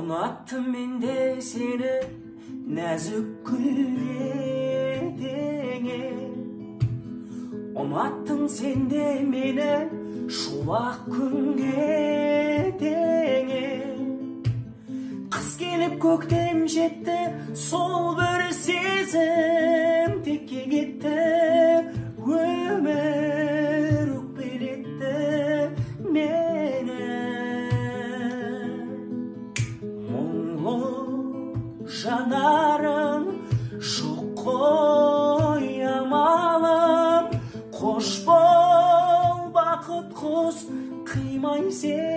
Ұнаттым мен де сені нәзік гүлдеңе. Ұнаттың сен де мені шуақ күнге теңе. Қыс келіп көктем жетті, сол бір сезім текке кетті. Өмір өкпелетті мені. Мұңлы жанарың жоқ қой амалым. Қош бол бақыт құс, қимай сен